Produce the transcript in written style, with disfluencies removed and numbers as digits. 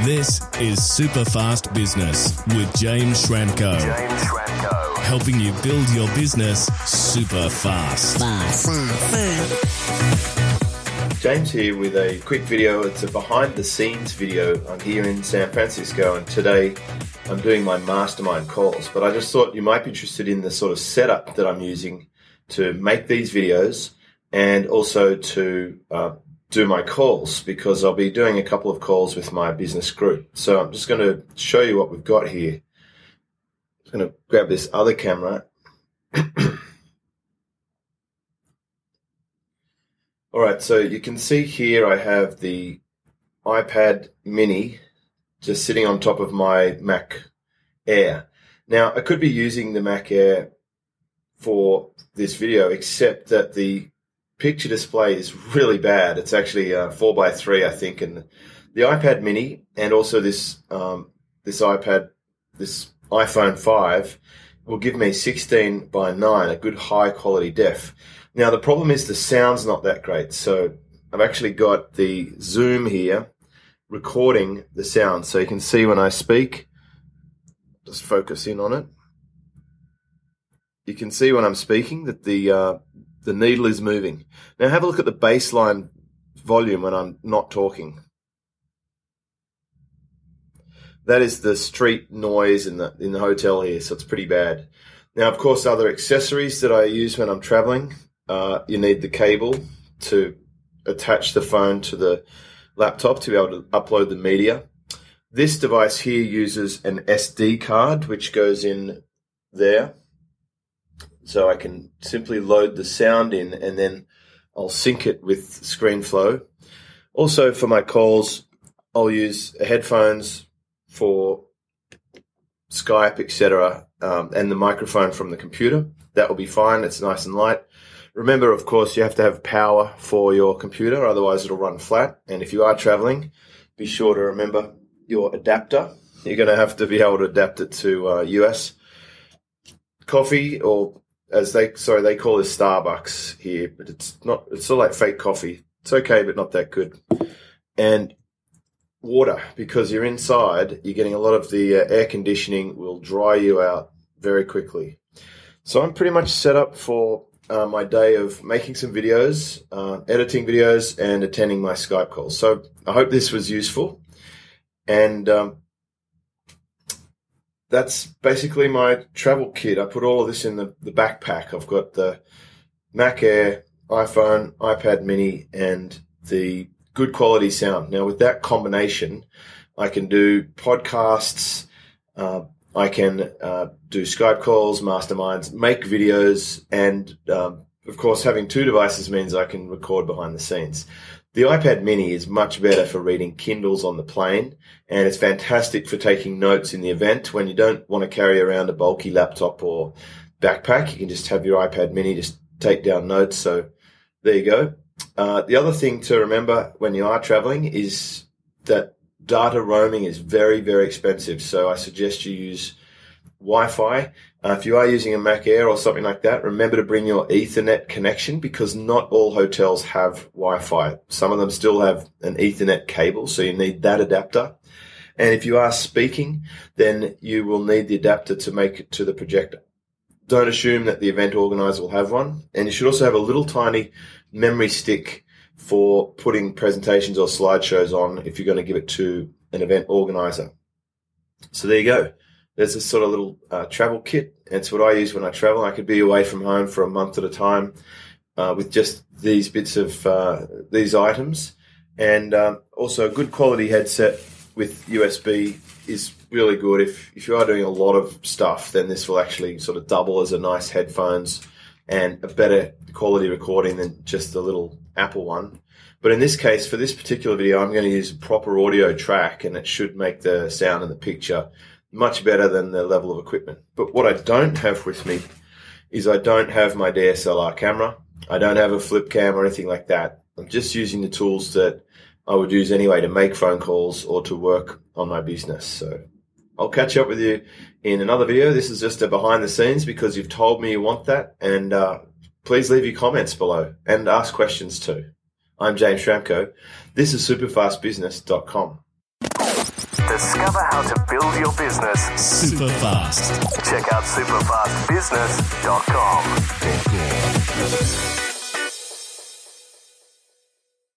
This is Superfast Business with James Schramko. Helping you build your business super fast. James here with a quick video. It's a behind the scenes video. I'm here in San Francisco and today I'm doing my mastermind calls, but I just thought you might be interested in the sort of setup that I'm using to make these videos and also to do my calls, because I'll be doing a couple of calls with my business group. So I'm just going to show you what we've got here. I'm going to grab this other camera. All right, so you can see here I have the iPad mini just sitting on top of my Mac Air. Now, I could be using the Mac Air for this video, except that the picture display is really bad. It's actually 4:3, I think, and the iPad mini and also this iPhone 5 will give me 16:9, a good high quality def. Now, the problem is the sound's not that great. So I've actually got the Zoom here recording the sound. So you can see when I speak, just focus in on it. You can see when I'm speaking that the needle is moving. Now have a look at the baseline volume when I'm not talking. That is the street noise in the hotel here, so it's pretty bad. Now, of course, other accessories that I use when I'm traveling, you need the cable to attach the phone to the laptop to be able to upload the media. This device here uses an SD card, which goes in there. So I can simply load the sound in and then I'll sync it with ScreenFlow. Also for my calls, I'll use headphones for Skype, etc., and the microphone from the computer. That will be fine. It's nice and light. Remember, of course, you have to have power for your computer, otherwise it'll run flat. And if you are traveling, be sure to remember your adapter. You're going to have to be able to adapt it to US coffee, or as they call this Starbucks here, but it's sort of like fake coffee. It's okay, but not that good. And water, because you're inside, you're getting a lot of the air conditioning will dry you out very quickly. So I'm pretty much set up for my day of making some videos, editing videos, and attending my Skype calls. So I hope this was useful. And that's basically my travel kit. I put all of this in the backpack. I've got the Mac Air, iPhone, iPad mini, and the good quality sound. Now, with that combination, I can do podcasts, I can do Skype calls, masterminds, make videos, and of course, having two devices means I can record behind the scenes. The iPad mini is much better for reading Kindles on the plane, and it's fantastic for taking notes in the event when you don't want to carry around a bulky laptop or backpack. You can just have your iPad mini, just take down notes. So there you go. The other thing to remember when you are traveling is that data roaming is very, very expensive. So I suggest you use Wi-Fi. If you are using a Mac Air or something like that, remember to bring your Ethernet connection, because not all hotels have Wi-Fi. Some of them still have an Ethernet cable, so you need that adapter. And if you are speaking, then you will need the adapter to make it to the projector. Don't assume that the event organizer will have one. And you should also have a little tiny memory stick for putting presentations or slideshows on if you're going to give it to an event organizer. So there you go. There's a sort of little travel kit. It's what I use when I travel. I could be away from home for a month at a time with just these bits of these items. And also a good quality headset with USB is really good. If you are doing a lot of stuff, then this will actually sort of double as a nice headphones and a better quality recording than just the little Apple one. But in this case, for this particular video, I'm going to use a proper audio track, and it should make the sound and the picture much better than the level of equipment. But what I don't have with me is I don't have my DSLR camera. I don't have a flip cam or anything like that. I'm just using the tools that I would use anyway to make phone calls or to work on my business. So I'll catch up with you in another video. This is just a behind the scenes because you've told me you want that. And please leave your comments below and ask questions too. I'm James Schramko. This is superfastbusiness.com. Discover how to build your business super fast. Check out superfastbusiness.com.